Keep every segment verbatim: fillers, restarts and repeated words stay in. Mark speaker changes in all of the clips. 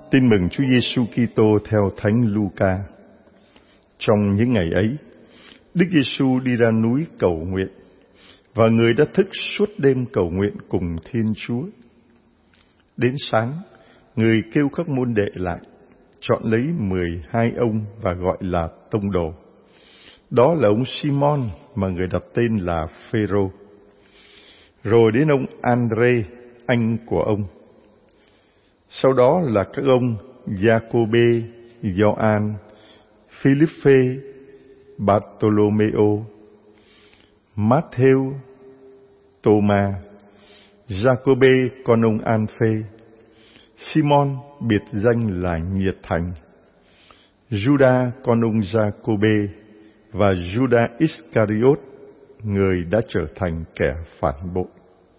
Speaker 1: Tin mừng Chúa Giêsu Kitô theo Thánh Luca. Trong những ngày ấy, Đức Giêsu đi ra núi cầu nguyện, và người đã thức suốt đêm cầu nguyện cùng Thiên Chúa. Đến sáng, người kêu các môn đệ lại, chọn lấy mười hai ông và gọi là tông đồ. Đó là ông Simon mà người đặt tên là Phêrô. Rồi đến ông Andrê, anh của ông. Sau đó là các ông Giacôbê, Gioan, Philippe, Bartolomeo, Matthew, Tô-ma, Giacôbê con ông An-phê, Simon biệt danh là Nhiệt Thành, Juda con ông Giacôbê và Juda Iscariot, người đã trở thành kẻ phản bội.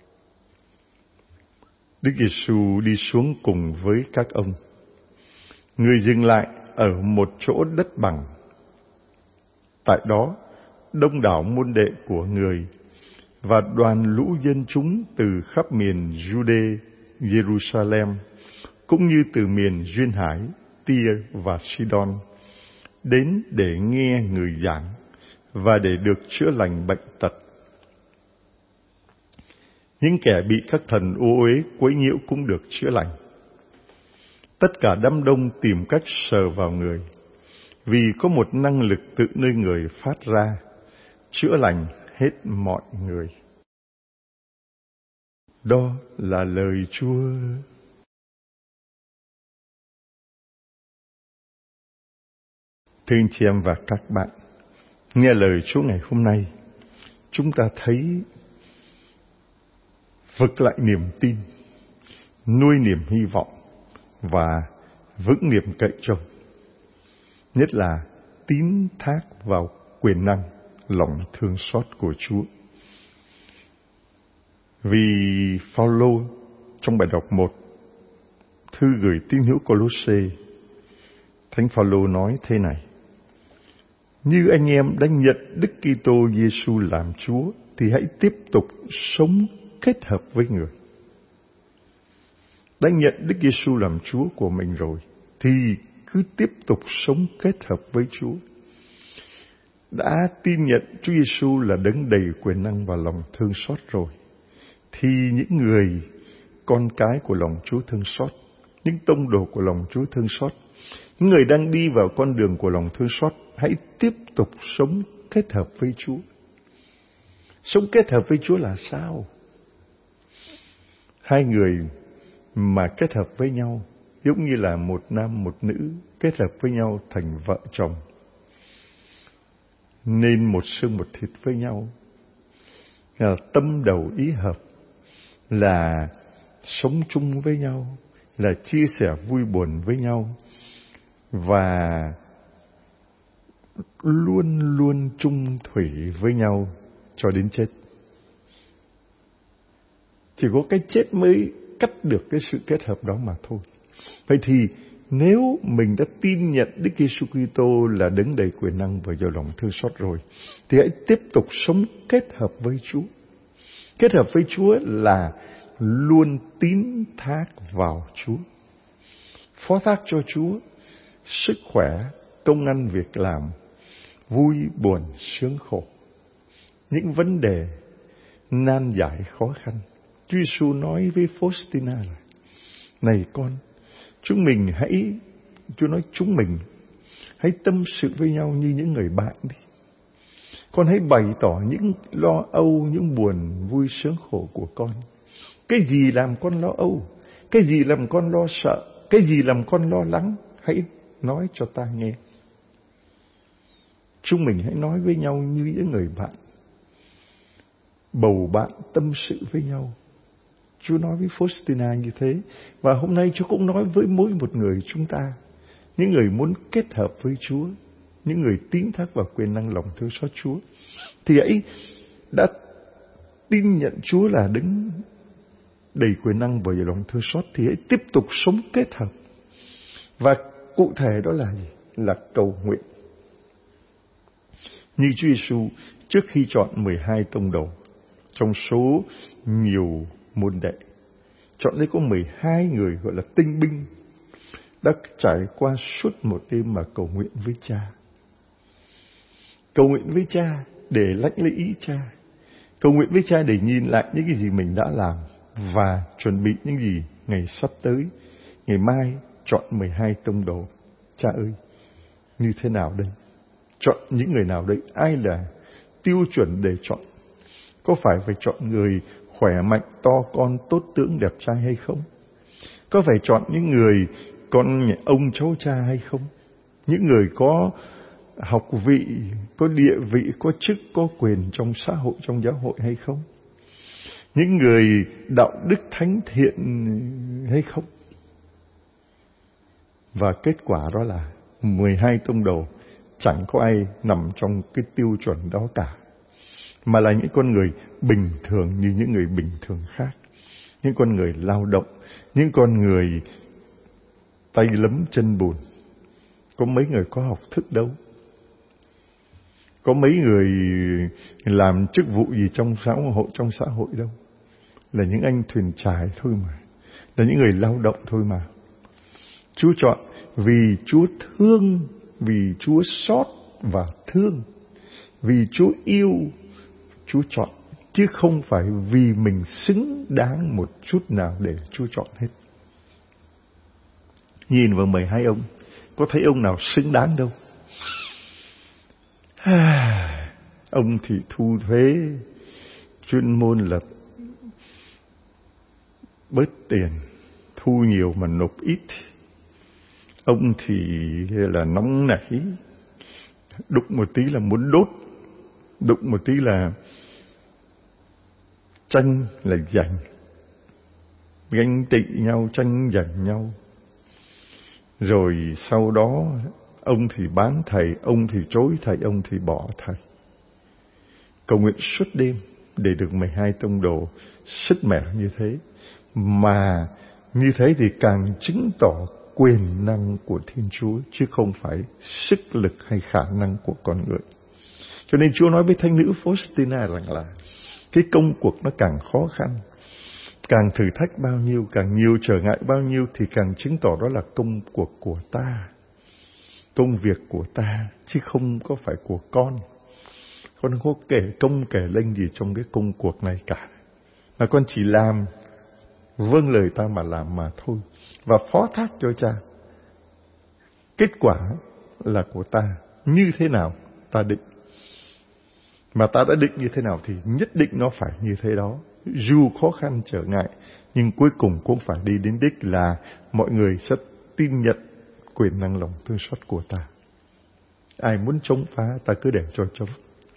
Speaker 1: Đức Giêsu đi xuống cùng với các ông. Người dừng lại ở một chỗ đất bằng. Tại đó, đông đảo môn đệ của người và đoàn lũ dân chúng từ khắp miền Jude, Jerusalem, cũng như từ miền Duyên Hải, Tyre và Sidon, đến để nghe người giảng và để được chữa lành bệnh tật. Những kẻ bị các thần ô uế quấy nhiễu cũng được chữa lành. Tất cả đám đông tìm cách sờ vào người, vì có một năng lực tự nơi người phát ra, chữa lành hết mọi người. Đó là lời Chúa. Thưa anh chị em và các bạn, nghe lời Chúa ngày hôm nay, chúng ta thấy vực lại niềm tin, nuôi niềm hy vọng và vững niềm cậy trông. Nhất là tín thác vào quyền năng, lòng thương xót của Chúa. Vì Phao-lô trong bài đọc một thư gửi tín hữu Cô-lô-sê, Thánh Phao-lô nói thế này: như anh em đã nhận Đức Kitô Giêsu làm Chúa, thì hãy tiếp tục sống kết hợp với người. Đã nhận Đức Giêsu làm Chúa của mình rồi, thì cứ tiếp tục sống kết hợp với Chúa. Đã tin nhận Chúa Giêsu là đấng đầy quyền năng và lòng thương xót rồi, thì những người con cái của lòng Chúa thương xót, những tông đồ của lòng Chúa thương xót, những người đang đi vào con đường của lòng thương xót, hãy tiếp tục sống kết hợp với Chúa. Sống kết hợp với Chúa là sao? Hai người mà kết hợp với nhau giống như là một nam một nữ kết hợp với nhau thành vợ chồng, nên một xương một thịt với nhau, là tâm đầu ý hợp, là sống chung với nhau, là chia sẻ vui buồn với nhau, và luôn luôn chung thủy với nhau cho đến chết. Chỉ có cái chết mới cắt được cái sự kết hợp đó mà thôi. Vậy thì nếu mình đã tin nhận Đức Giêsu Kitô là đấng đầy quyền năng và giàu lòng thương xót rồi, thì hãy tiếp tục sống kết hợp với Chúa. Kết hợp với Chúa là luôn tín thác vào Chúa, phó thác cho Chúa sức khỏe, công ăn việc làm, vui buồn sướng khổ, những vấn đề nan giải khó khăn. Chúa Giêsu nói với Faustina là: này con, chúng mình hãy, Chúa nói chúng mình hãy tâm sự với nhau như những người bạn đi. Con hãy bày tỏ những lo âu, những buồn vui sướng khổ của con. Cái gì làm con lo âu, cái gì làm con lo sợ, cái gì làm con lo lắng, hãy nói cho ta nghe. Chúng mình hãy nói với nhau như những người bạn, bầu bạn tâm sự với nhau. Chúa nói với Faustina như thế, và hôm nay Chúa cũng nói với mỗi một người chúng ta, những người muốn kết hợp với Chúa, những người tín thác vào quyền năng lòng thương xót Chúa, thì hãy đã tin nhận Chúa là đấng đầy quyền năng và lòng thương xót, thì hãy tiếp tục sống kết hợp. Và cụ thể đó là gì? Là cầu nguyện. Như Chúa Giêsu trước khi chọn mười hai tông đồ, trong số nhiều môn đệ, chọn lấy có mười hai người gọi là tinh binh, đã trải qua suốt một đêm mà cầu nguyện với Cha. Cầu nguyện với Cha để lãnh lấy ý Cha. Cầu nguyện với Cha để nhìn lại những cái gì mình đã làm và chuẩn bị những gì ngày sắp tới. Ngày mai chọn mười hai tông đồ. Cha ơi, như thế nào đây? Chọn những người nào đây? Ai là tiêu chuẩn để chọn? Có phải phải chọn người khỏe mạnh, to con, tốt tướng, đẹp trai hay không? Có phải chọn những người con ông cháu cha hay không? Những người có học vị, có địa vị, có chức, có quyền trong xã hội, trong giáo hội hay không? Những người đạo đức thánh thiện hay không? Và kết quả đó là mười hai tông đồ chẳng có ai nằm trong cái tiêu chuẩn đó cả, mà là những con người bình thường như những người bình thường khác. Những con người lao động, những con người tay lấm chân bùn. Có mấy người có học thức đâu. Có mấy người làm chức vụ gì trong xã hội, trong xã hội đâu. Là những anh thuyền chài thôi mà. Là những người lao động thôi mà. Chúa chọn vì Chúa thương, vì Chúa xót và thương, vì Chúa yêu, Chúa chọn. Chứ không phải vì mình xứng đáng một chút nào để Chúa chọn hết. Nhìn vào mười hai ông, có thấy ông nào xứng đáng đâu. Ông thì thu thuế, chuyên môn là bớt tiền, thu nhiều mà nộp ít. Ông thì là nóng nảy, đụng một tí là muốn đốt, đụng một tí là tranh là giành, ganh tị nhau, tranh giành nhau. Rồi sau đó ông thì bán thầy, ông thì chối thầy, ông thì bỏ thầy. Cầu nguyện suốt đêm để được mười hai tông đồ sức mẻ như thế. Mà như thế thì càng chứng tỏ quyền năng của Thiên Chúa, chứ không phải sức lực hay khả năng của con người. Cho nên Chúa nói với thánh nữ Faustina rằng là cái công cuộc nó càng khó khăn, càng thử thách bao nhiêu, càng nhiều trở ngại bao nhiêu, thì càng chứng tỏ đó là công cuộc của ta, công việc của ta, chứ không có phải của con. Con không có kể công kể lênh gì trong cái công cuộc này cả, mà con chỉ làm vâng lời ta mà làm mà thôi, và phó thác cho Cha. Kết quả là của ta, như thế nào ta định, mà ta đã định như thế nào thì nhất định nó phải như thế đó. Dù khó khăn trở ngại, nhưng cuối cùng cũng phải đi đến đích là mọi người sẽ tin nhận quyền năng lòng thương xót của ta. Ai muốn chống phá ta cứ để cho chống.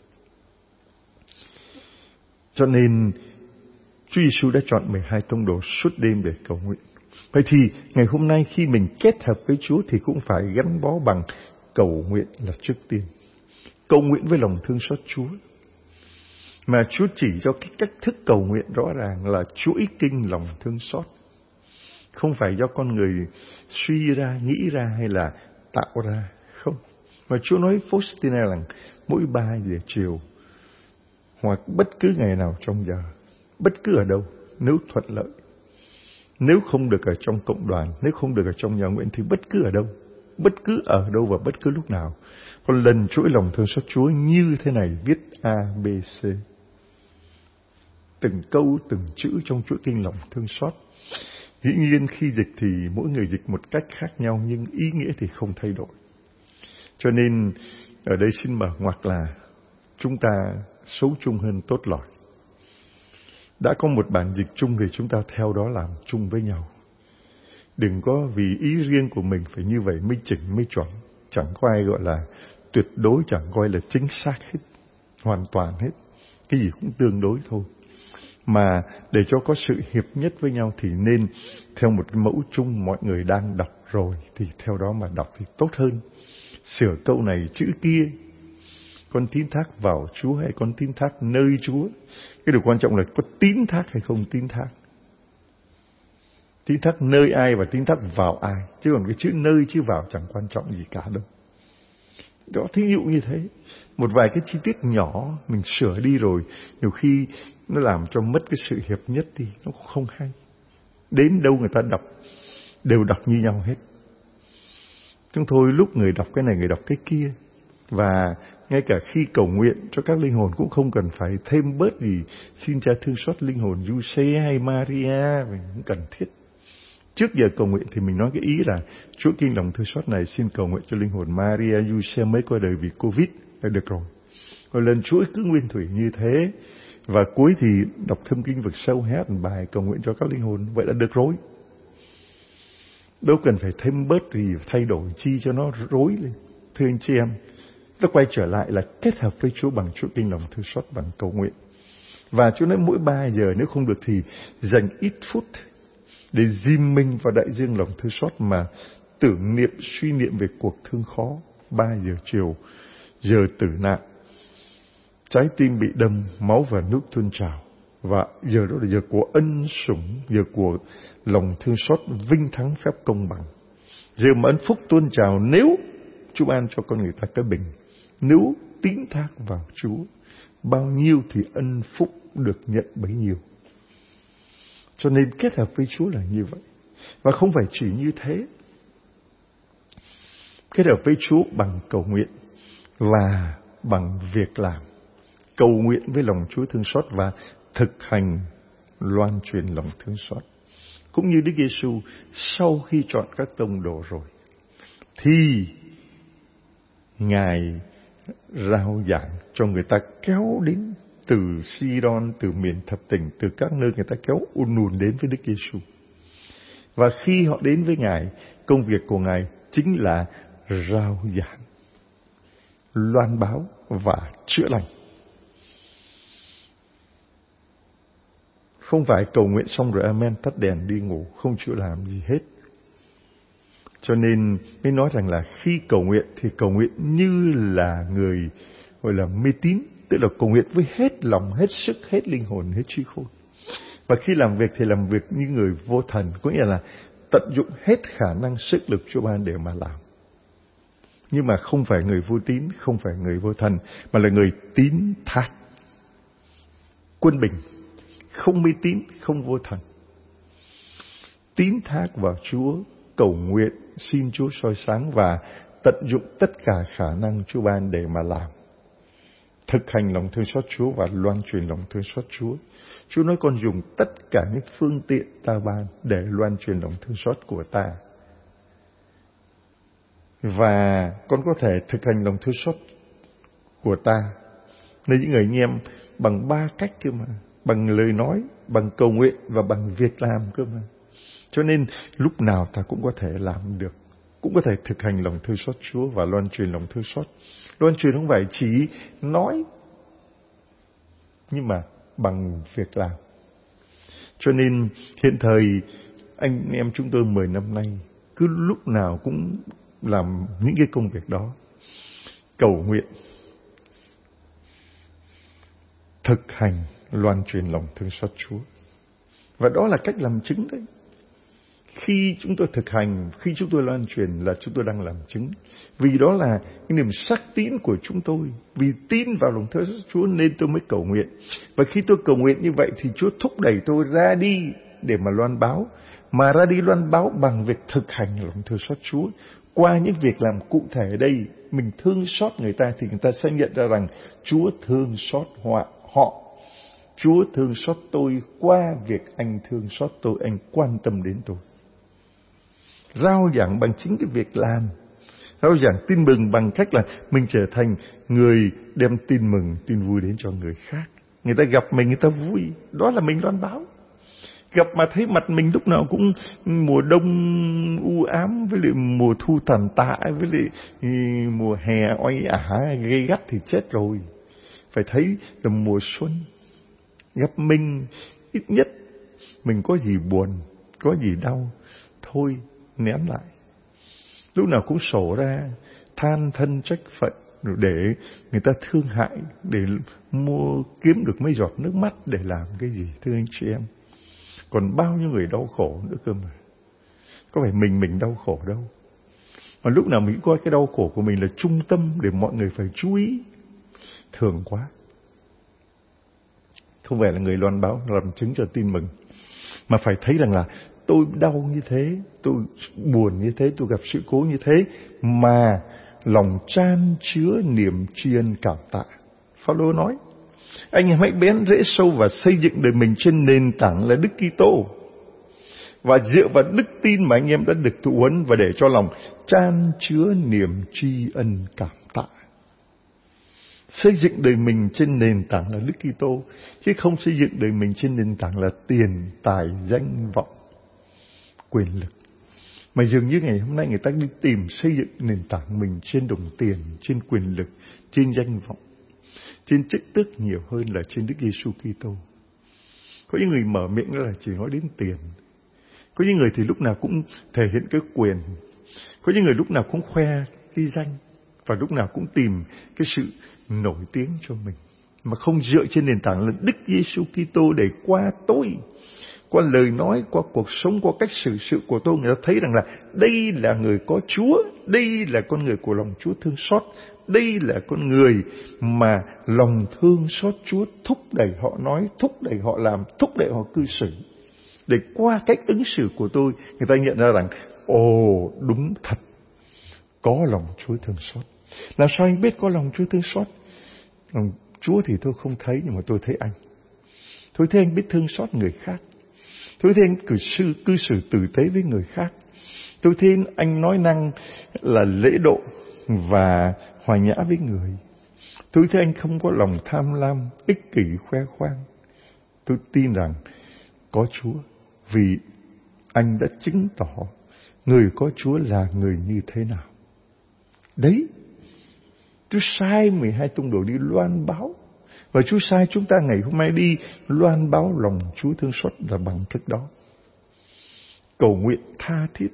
Speaker 1: Cho nên Chúa Giêsu đã chọn mười hai tông đồ suốt đêm để cầu nguyện. Vậy thì ngày hôm nay khi mình kết hợp với Chúa thì cũng phải gắn bó bằng cầu nguyện là trước tiên. Cầu nguyện với lòng thương xót Chúa. Mà Chúa chỉ cho cái cách thức cầu nguyện rõ ràng là chuỗi kinh lòng thương xót. Không phải do con người suy ra, nghĩ ra hay là tạo ra. Không. Mà Chúa nói Faustina rằng mỗi ba giờ chiều hoặc bất cứ ngày nào trong giờ, bất cứ ở đâu, nếu thuận lợi, nếu không được ở trong cộng đoàn, nếu không được ở trong nhà nguyện thì bất cứ ở đâu, bất cứ ở đâu và bất cứ lúc nào. Còn lần chuỗi lòng thương xót Chúa như thế này, viết A, B, C. Từng câu, từng chữ trong chuỗi kinh lòng thương xót. Dĩ nhiên khi dịch thì mỗi người dịch một cách khác nhau, nhưng ý nghĩa thì không thay đổi. Cho nên ở đây xin mở ngoặc là chúng ta xấu chung hơn tốt lỏi. Đã có một bản dịch chung thì chúng ta theo đó làm chung với nhau. Đừng có vì ý riêng của mình phải như vậy mới chỉnh, mới chuẩn. Chẳng có ai gọi là tuyệt đối, chẳng coi là chính xác hết, hoàn toàn hết. Cái gì cũng tương đối thôi. Mà để cho có sự hiệp nhất với nhau thì nên theo một cái mẫu chung mọi người đang đọc rồi thì theo đó mà đọc thì tốt hơn. Sửa câu này chữ kia, con tín thác vào Chúa hay con tín thác nơi Chúa. Cái điều quan trọng là có tín thác hay không tín thác. Tín thác nơi ai và tín thác vào ai. Chứ còn cái chữ nơi chứ vào chẳng quan trọng gì cả đâu. Đó, thí dụ như thế. Một vài cái chi tiết nhỏ mình sửa đi rồi, nhiều khi nó làm cho mất cái sự hiệp nhất đi. Nó không hay. Đến đâu người ta đọc đều đọc như nhau hết. Chúng tôi lúc người đọc cái này, người đọc cái kia. Và ngay cả khi cầu nguyện cho các linh hồn cũng không cần phải thêm bớt gì xin Cha thương xót linh hồn Giuse hay Maria, mình không cần thiết. Trước giờ cầu nguyện thì mình nói cái ý là Chúa Kinh lòng thương xót này xin cầu nguyện cho linh hồn Maria Giuse mới qua đời vì Covid là được rồi. Rồi lần Chúa cứ nguyên thủy như thế. Và cuối thì đọc thâm kinh vực sâu hát một bài cầu nguyện cho các linh hồn. Vậy là được rồi. Đâu cần phải thêm bớt gì, thay đổi chi cho nó rối lên. Thưa anh chị em, ta quay trở lại là kết hợp với Chúa bằng Chúa Kinh lòng thương xót bằng cầu nguyện. Và Chúa nói mỗi ba giờ nếu không được thì dành ít phút để dìm mình vào đại dương lòng thương xót mà tưởng niệm, suy niệm về cuộc thương khó. Ba giờ chiều, giờ tử nạn, trái tim bị đâm, máu và nước tuôn trào. Và giờ đó là giờ của ân sủng, giờ của lòng thương xót vinh thắng phép công bằng. Giờ mà ân phúc tuôn trào nếu Chúa ban cho con người ta cái bình, nếu tín thác vào Chúa, bao nhiêu thì ân phúc được nhận bấy nhiêu. Cho nên kết hợp với Chúa là như vậy. Và không phải chỉ như thế. Kết hợp với Chúa bằng cầu nguyện và bằng việc làm. Cầu nguyện với lòng Chúa thương xót và thực hành loan truyền lòng thương xót. Cũng như Đức Giêsu sau khi chọn các tông đồ rồi thì Ngài rao giảng cho người ta kéo đến từ Sidon, từ miền thập tỉnh, từ các nơi người ta kéo ùn ùn đến với Đức Giêsu. Và khi họ đến với Ngài, công việc của Ngài chính là rao giảng, loan báo và chữa lành. Không phải cầu nguyện xong rồi amen tắt đèn đi ngủ, không chịu làm gì hết. Cho nên mới nói rằng là khi cầu nguyện thì cầu nguyện như là người gọi là mê tín, tức là cầu nguyện với hết lòng, hết sức, hết linh hồn, hết trí khôn. Và khi làm việc thì làm việc như người vô thần, có nghĩa là tận dụng hết khả năng sức lực Chúa ban để mà làm. Nhưng mà không phải người vô tín, không phải người vô thần, mà là người tín thác. Quân bình, không mê tín, không vô thần. Tín thác vào Chúa, cầu nguyện, xin Chúa soi sáng và tận dụng tất cả khả năng Chúa ban để mà làm. Thực hành lòng thương xót Chúa và loan truyền lòng thương xót Chúa. Chúa nói con dùng tất cả những phương tiện ta ban để loan truyền lòng thương xót của ta. Và con có thể thực hành lòng thương xót của ta nơi những người anh em bằng ba cách cơ mà. Bằng lời nói, bằng cầu nguyện và bằng việc làm cơ mà. Cho nên lúc nào ta cũng có thể làm được. Cũng có thể thực hành lòng thương xót Chúa và loan truyền lòng thương xót. Loan truyền không phải chỉ nói, nhưng mà bằng việc làm. Cho nên hiện thời anh em chúng tôi mười năm nay cứ lúc nào cũng làm những cái công việc đó. Cầu nguyện, thực hành, loan truyền lòng thương xót Chúa. Và đó là cách làm chứng đấy. Khi chúng tôi thực hành, khi chúng tôi loan truyền là chúng tôi đang làm chứng. Vì đó là cái niềm xác tín của chúng tôi. Vì tin vào lòng thương xót Chúa nên tôi mới cầu nguyện. Và khi tôi cầu nguyện như vậy thì Chúa thúc đẩy tôi ra đi để mà loan báo. Mà ra đi loan báo bằng việc thực hành lòng thương xót Chúa. Qua những việc làm cụ thể ở đây, mình thương xót người ta thì người ta sẽ nhận ra rằng Chúa thương xót họ. Chúa thương xót tôi qua việc anh thương xót tôi, anh quan tâm đến tôi. Rao giảng bằng chính cái việc làm. Rao giảng tin mừng bằng cách là mình trở thành người đem tin mừng, tin vui đến cho người khác. Người ta gặp mình, người ta vui. Đó là mình loan báo. Gặp mà thấy mặt mình lúc nào cũng mùa đông u ám, với lại mùa thu tàn tạ, với lại mùa hè oai ả gây gắt thì chết rồi. Phải thấy là mùa xuân. Gặp mình ít nhất mình có gì buồn, có gì đau, thôi nén lại. Lúc nào cũng sổ ra than thân trách phận để người ta thương hại, để mua kiếm được mấy giọt nước mắt để làm cái gì, thưa anh chị em. Còn bao nhiêu người đau khổ nữa cơ mà. Có phải mình mình đau khổ đâu. Mà lúc nào mình coi cái đau khổ của mình là trung tâm để mọi người phải chú ý. Thường quá. Không phải là người loan báo, làm chứng cho tin mừng. Mà phải thấy rằng là tôi đau như thế, tôi buồn như thế, tôi gặp sự cố như thế, mà lòng chan chứa niềm tri ân cảm tạ. Phao-lô nói, anh em hãy bén rễ sâu và xây dựng đời mình trên nền tảng là Đức Kitô, và dựa vào đức tin mà anh em đã được thụ huấn, và để cho lòng chan chứa niềm tri ân cảm tạ. Xây dựng đời mình trên nền tảng là Đức Kitô, chứ không xây dựng đời mình trên nền tảng là tiền, tài, danh vọng, quyền lực. Mà dường như ngày hôm nay người ta đi tìm xây dựng nền tảng mình trên đồng tiền, trên quyền lực, trên danh vọng, trên chức tước nhiều hơn là trên Đức Giêsu Kitô. Có những người mở miệng là chỉ nói đến tiền. Có những người thì lúc nào cũng thể hiện cái quyền. Có những người lúc nào cũng khoe cái danh, và lúc nào cũng tìm cái sự nổi tiếng cho mình, mà không dựa trên nền tảng là Đức Giêsu Kitô, để qua tôi, qua lời nói, qua cuộc sống, qua cách xử sự của tôi, người ta thấy rằng là đây là người có Chúa, đây là con người của lòng Chúa thương xót, đây là con người mà lòng thương xót Chúa thúc đẩy họ nói, thúc đẩy họ làm, thúc đẩy họ cư xử. Để qua cách ứng xử của tôi, người ta nhận ra rằng ồ, đúng thật, có lòng Chúa thương xót. Làm sao anh biết có lòng Chúa thương xót? Lòng Chúa thì tôi không thấy, nhưng mà tôi thấy anh. Tôi thấy anh biết thương xót người khác. Tôi thấy anh cử xử, cư xử tử tế với người khác. Tôi thấy anh nói năng là lễ độ và hòa nhã với người. Tôi thấy anh không có lòng tham lam, ích kỷ, khoe khoang. Tôi tin rằng có Chúa, vì anh đã chứng tỏ người có Chúa là người như thế nào. Đấy, Chúa sai mười hai tông đồ đi loan báo, và Chúa sai chúng ta ngày hôm nay đi loan báo lòng Chúa thương xót là bằng cách đó. Cầu nguyện tha thiết,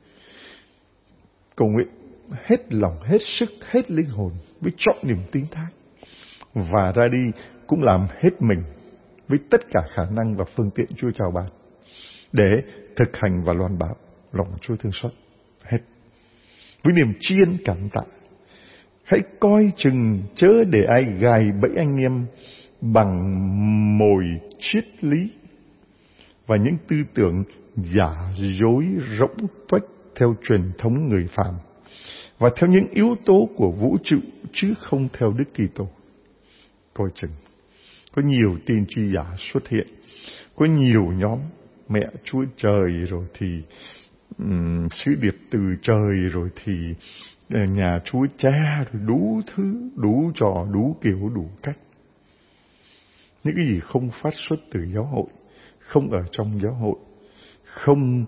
Speaker 1: cầu nguyện hết lòng, hết sức, hết linh hồn, với trọn niềm tín thác, và ra đi cũng làm hết mình với tất cả khả năng và phương tiện Chúa chào ban, để thực hành và loan báo lòng Chúa thương xót hết. Với niềm tri ân cảm tạ, hãy coi chừng chớ để ai gài bẫy anh em bằng mồi triết lý và những tư tưởng giả dối rỗng tuếch theo truyền thống người phàm, và theo những yếu tố của vũ trụ, chứ không theo Đức Kitô. Coi chừng, có nhiều tiên tri giả xuất hiện, có nhiều nhóm mẹ Chúa Trời, rồi thì um, sứ điệp từ trời, rồi thì uh, nhà Chúa Cha, rồi đủ thứ, đủ trò, đủ kiểu, đủ cách. Những cái gì không phát xuất từ giáo hội, không ở trong giáo hội, không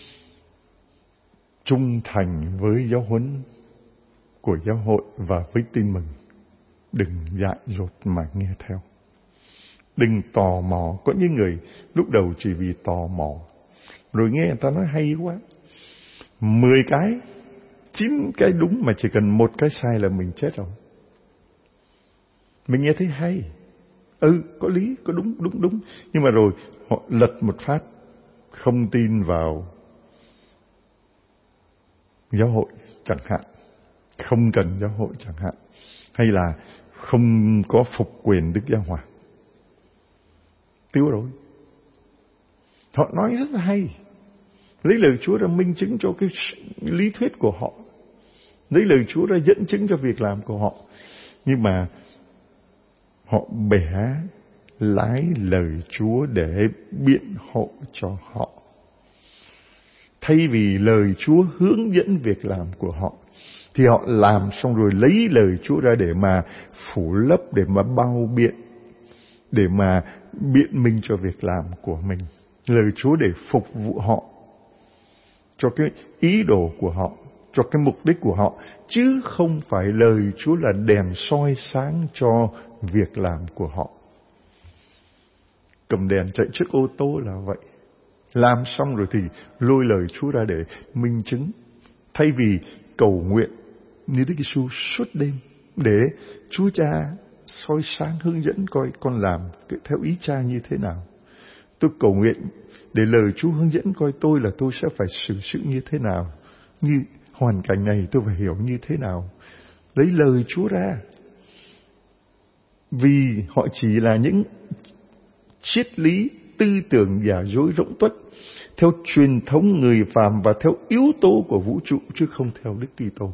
Speaker 1: trung thành với giáo huấn của giáo hội và với tin mừng, đừng dại dột mà nghe theo. Đừng tò mò. Có những người lúc đầu chỉ vì tò mò, rồi nghe người ta nói hay quá, mười cái, chín cái đúng, mà chỉ cần một cái sai là mình chết rồi. Mình nghe thấy hay, ừ, có lý, có đúng, đúng, đúng, nhưng mà rồi họ lật một phát, không tin vào giáo hội chẳng hạn, không cần giáo hội chẳng hạn, hay là không có phục quyền Đức Giáo Hoàng. Tiêu rồi. Họ nói rất là hay, lấy lời Chúa ra minh chứng cho cái lý thuyết của họ, lấy lời Chúa ra dẫn chứng cho việc làm của họ, nhưng mà họ bẻ lái lời Chúa để biện hộ cho họ. Thay vì lời Chúa hướng dẫn việc làm của họ, thì họ làm xong rồi lấy lời Chúa ra để mà phủ lấp, để mà bao biện, để mà biện minh cho việc làm của mình. Lời Chúa để phục vụ họ, cho cái ý đồ của họ, cho cái mục đích của họ, chứ không phải lời Chúa là đèn soi sáng cho việc làm của họ. Cầm đèn chạy trước ô tô là vậy. Làm xong rồi thì lôi lời Chúa ra để minh chứng. Thay vì cầu nguyện như Đức Giêsu suốt đêm để Chúa Cha soi sáng hướng dẫn coi con làm theo ý Cha như thế nào. Tôi cầu nguyện để lời Chúa hướng dẫn coi tôi là tôi sẽ phải xử sự như thế nào. Như hoàn cảnh này tôi phải hiểu như thế nào. Lấy lời Chúa ra. Vì họ chỉ là những triết lý tư tưởng giả dối rỗng tuất, theo truyền thống người phàm và theo yếu tố của vũ trụ, chứ không theo Đức Kitô.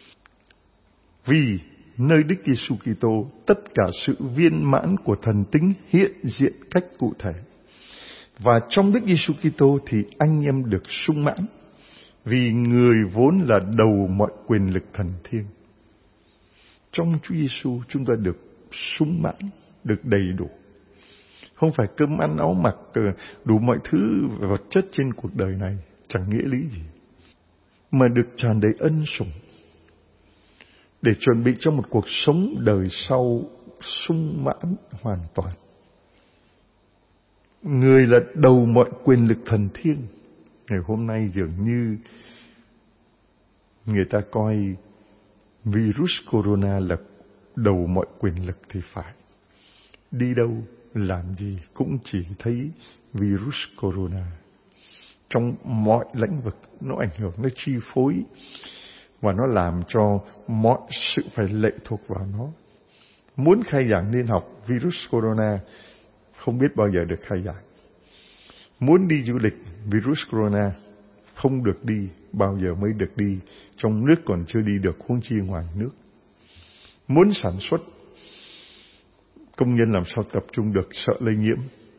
Speaker 1: Vì nơi Đức Giêsu Kitô, tất cả sự viên mãn của thần tính hiện diện cách cụ thể. Và trong Đức Giêsu Kitô thì anh em được sung mãn, vì người vốn là đầu mọi quyền lực thần thiêng. Trong Chúa Giêsu chúng ta được sung mãn, được đầy đủ. Không phải cơm ăn áo mặc, đủ mọi thứ vật chất trên cuộc đời này, chẳng nghĩa lý gì. Mà được tràn đầy ân sủng, để chuẩn bị cho một cuộc sống đời sau sung mãn hoàn toàn. Người là đầu mọi quyền lực thần thiêng. Ngày hôm nay dường như người ta coi virus corona là đầu mọi quyền lực thì phải. Đi đâu, làm gì cũng chỉ thấy virus corona. Trong mọi lĩnh vực nó ảnh hưởng, nó chi phối và nó làm cho mọi sự phải lệ thuộc vào nó. Muốn khai giảng niên học virus corona không biết bao giờ được khai giảng. Muốn đi du lịch virus corona không được đi, bao giờ mới được đi. Trong nước còn chưa đi được, huống chi ngoài nước. Muốn sản xuất, công nhân làm sao tập trung được, sợ lây nhiễm.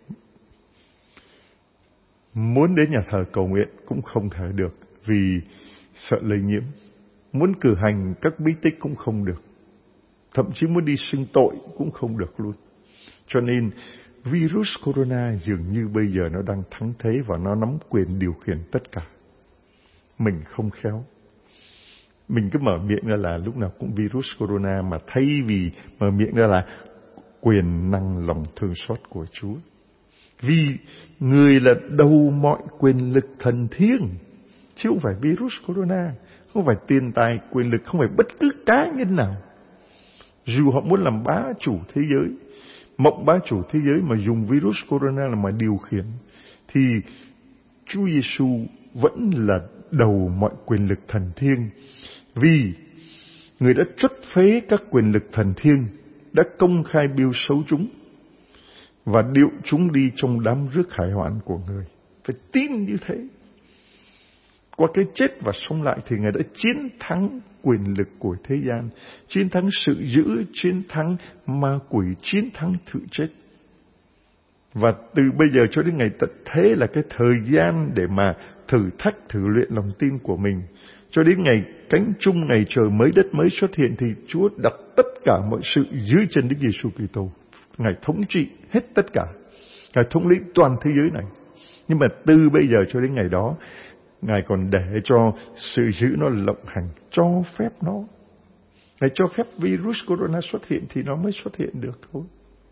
Speaker 1: Muốn đến nhà thờ cầu nguyện cũng không thể được vì sợ lây nhiễm. Muốn cử hành các bí tích cũng không được. Thậm chí muốn đi xưng tội cũng không được luôn. Cho nên virus corona dường như bây giờ nó đang thắng thế và nó nắm quyền điều khiển tất cả. Mình không khéo. Mình cứ mở miệng ra là lúc nào cũng virus corona, mà thay vì mở miệng ra là quyền năng lòng thương xót của Chúa. Vì người là đầu mọi quyền lực thần thiêng, chứ không phải virus corona, không phải tiền tài, quyền lực, không phải bất cứ cá nhân nào. Dù họ muốn làm bá chủ thế giới, mộng bá chủ thế giới mà dùng virus corona là mà điều khiển, thì Chúa Giêsu vẫn là đầu mọi quyền lực thần thiêng. Vì người đã truất phế các quyền lực thần thiêng, đã công khai biêu xấu chúng và điệu chúng đi trong đám rước khải hoạn của người. Phải tin như thế. Qua cái chết và sống lại thì Ngài đã chiến thắng quyền lực của thế gian, chiến thắng sự dữ, chiến thắng ma quỷ, chiến thắng sự chết. Và từ bây giờ cho đến ngày tận thế là cái thời gian để mà thử thách, thử luyện lòng tin của mình. Cho đến ngày cánh chung, ngày trời mới đất mới xuất hiện thì Chúa đặt tất cả mọi sự dưới chân Đức Giêsu Kitô. Ngài thống trị hết tất cả. Ngài thống lĩnh toàn thế giới này. Nhưng mà từ bây giờ cho đến ngày đó, Ngài còn để cho sự dữ nó lộng hành, cho phép nó. Ngài cho phép virus corona xuất hiện thì nó mới xuất hiện được thôi.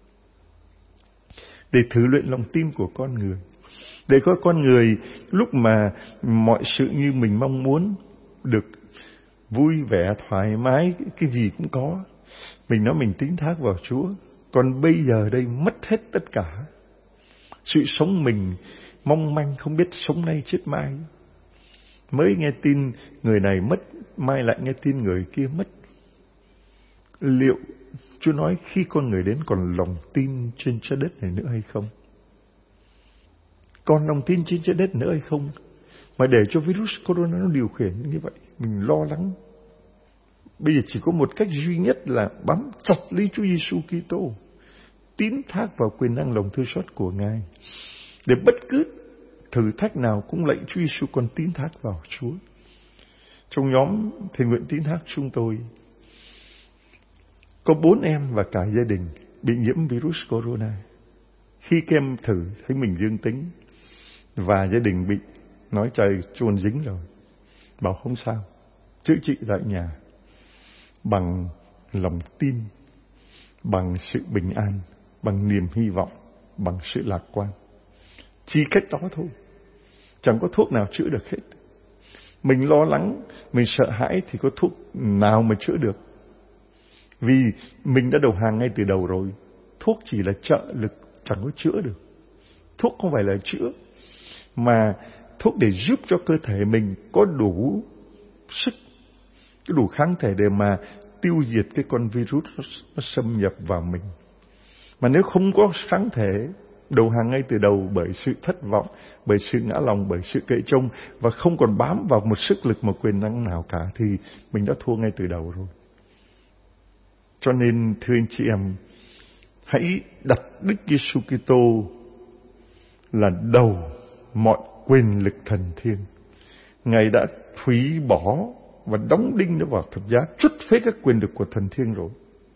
Speaker 1: Để thử luyện lòng tin của con người. Để có con người lúc mà mọi sự như mình mong muốn, được vui vẻ, thoải mái, cái gì cũng có. Mình nói mình tín thác vào Chúa. Còn bây giờ đây mất hết tất cả. Sự sống mình mong manh, không biết sống nay chết mai. Mới nghe tin người này mất, mai lại nghe tin người kia mất. Liệu Chúa nói khi con người đến còn lòng tin trên trái đất này nữa hay không? Còn lòng tin trên trái đất nữa hay không? Mà để cho virus corona nó điều khiển như vậy, mình lo lắng. Bây giờ chỉ có một cách duy nhất là bám chặt lấy Chúa Giêsu Kitô, tín thác vào quyền năng lòng thương xót của Ngài. Để bất cứ thử thách nào cũng lạy Chúa Giêsu, còn tín thác vào Chúa. Trong nhóm thiền nguyện tín thác chúng tôi có bốn em và cả gia đình bị nhiễm virus corona. Khi các em thử thấy mình dương tính và gia đình bị nói trời chuồn dính rồi, bảo không sao, chữa trị tại nhà bằng lòng tin, bằng sự bình an, bằng niềm hy vọng, bằng sự lạc quan. Chỉ cách đó thôi. Chẳng có thuốc nào chữa được hết. Mình lo lắng, mình sợ hãi thì có thuốc nào mà chữa được. Vì mình đã đầu hàng ngay từ đầu rồi. Thuốc chỉ là trợ lực, chẳng có chữa được. Thuốc không phải là chữa, mà thuốc để giúp cho cơ thể mình có đủ sức, có đủ kháng thể để mà tiêu diệt cái con virus nó xâm nhập vào mình. Mà nếu không có kháng thể đầu hàng ngay từ đầu bởi sự thất vọng, bởi sự ngã lòng, bởi sự cậy trông, và không còn bám vào một sức lực, một quyền năng nào cả, thì mình đã thua ngay từ đầu rồi. Cho nên thưa anh chị em, hãy đặt Đức Giêsu Kitô là đầu mọi quyền lực thần thiêng. Ngài đã hủy bỏ và đóng đinh nó vào thập giá, trút phế các quyền lực của thần thiêng rồi.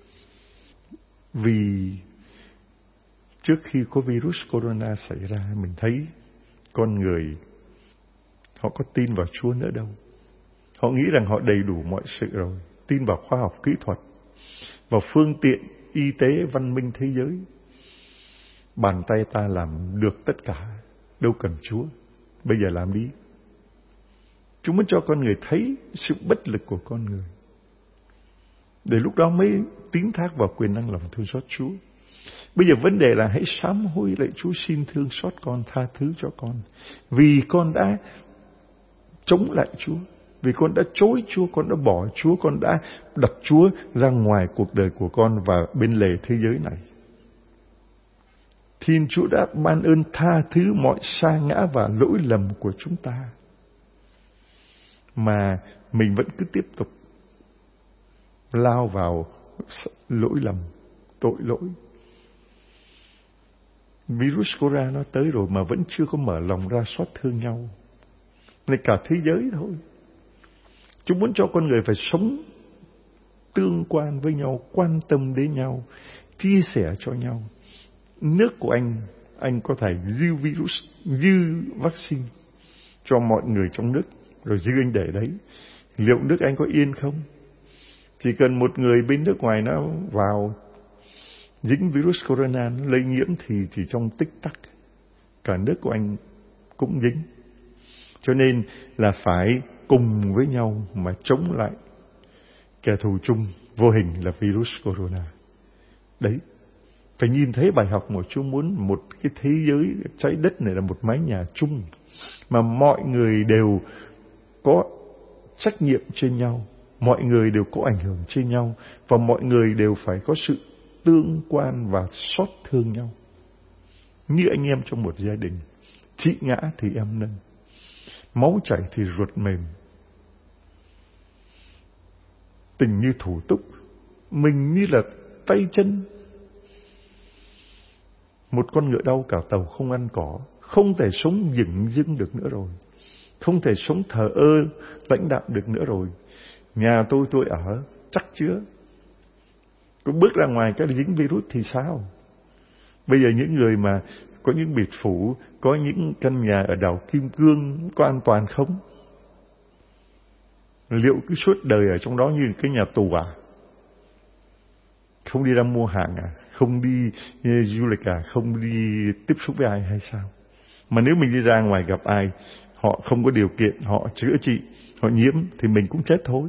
Speaker 1: Vì trước khi có virus corona xảy ra, mình thấy con người họ có tin vào Chúa nữa đâu. Họ nghĩ rằng họ đầy đủ mọi sự rồi, tin vào khoa học kỹ thuật, vào phương tiện y tế văn minh thế giới. Bàn tay ta làm được tất cả, đâu cần Chúa, bây giờ làm đi. Chúng muốn cho con người thấy sự bất lực của con người, để lúc đó mới tín thác vào quyền năng lòng thương xót Chúa. Bây giờ vấn đề là hãy sám hối lại Chúa, xin thương xót con, tha thứ cho con. Vì con đã chống lại Chúa, vì con đã chối Chúa, con đã bỏ Chúa, con đã đặt Chúa ra ngoài cuộc đời của con và bên lề thế giới này. Thiên Chúa đã ban ơn tha thứ mọi sa ngã và lỗi lầm của chúng ta, mà mình vẫn cứ tiếp tục lao vào lỗi lầm, tội lỗi. Virus corona nó tới rồi mà vẫn chưa có mở lòng ra xót thương nhau. Này cả thế giới thôi. Chúng muốn cho con người phải sống tương quan với nhau, quan tâm đến nhau, chia sẻ cho nhau. Nước của anh, anh có thể dư virus, dư vaccine cho mọi người trong nước, rồi dư anh để đấy. Liệu nước anh có yên không? Chỉ cần một người bên nước ngoài nó vào dính virus corona, nó lây nhiễm thì chỉ trong tích tắc cả nước của anh cũng dính. Cho nên là phải cùng với nhau mà chống lại kẻ thù chung vô hình là virus corona. Đấy, phải nhìn thấy bài học mà Chúa muốn một cái thế giới trái đất này là một mái nhà chung, mà mọi người đều có trách nhiệm trên nhau, mọi người đều có ảnh hưởng trên nhau, và mọi người đều phải có sự tương quan và xót thương nhau. Như anh em trong một gia đình, chị ngã thì em nâng, máu chảy thì ruột mềm. Tình như thủ túc, mình như là tay chân. Một con ngựa đau cả tàu không ăn cỏ, không thể sống dửng dưng được nữa rồi, không thể sống thờ ơ lãnh đạm được nữa rồi. Nhà tôi tôi ở chắc chứa, có bước ra ngoài cái dính virus thì sao? Bây giờ những người mà có những biệt phủ, có những căn nhà ở đảo Kim Cương có an toàn không? Liệu cứ suốt đời ở trong đó như cái nhà tù à? Không đi ra mua hàng à? Không đi du lịch à? Không đi tiếp xúc với ai hay sao? Mà nếu mình đi ra ngoài gặp ai, họ không có điều kiện, họ chữa trị, họ nhiễm thì mình cũng chết thôi.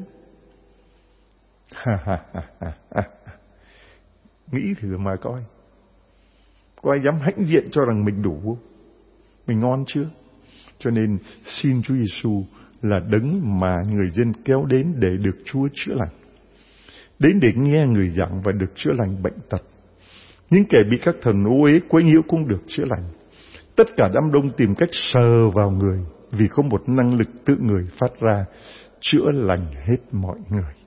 Speaker 1: Ha ha ha ha ha. Nghĩ thử mà coi. Có ai dám hãnh diện cho rằng mình đủ không? Mình ngon chưa? Cho nên xin Chúa Giêsu là đấng mà người dân kéo đến để được Chúa chữa lành. Đến để nghe người giảng và được chữa lành bệnh tật. Những kẻ bị các thần ô uế quấy nhiễu cũng được chữa lành. Tất cả đám đông tìm cách sờ vào người, vì có một năng lực tự người phát ra chữa lành hết mọi người.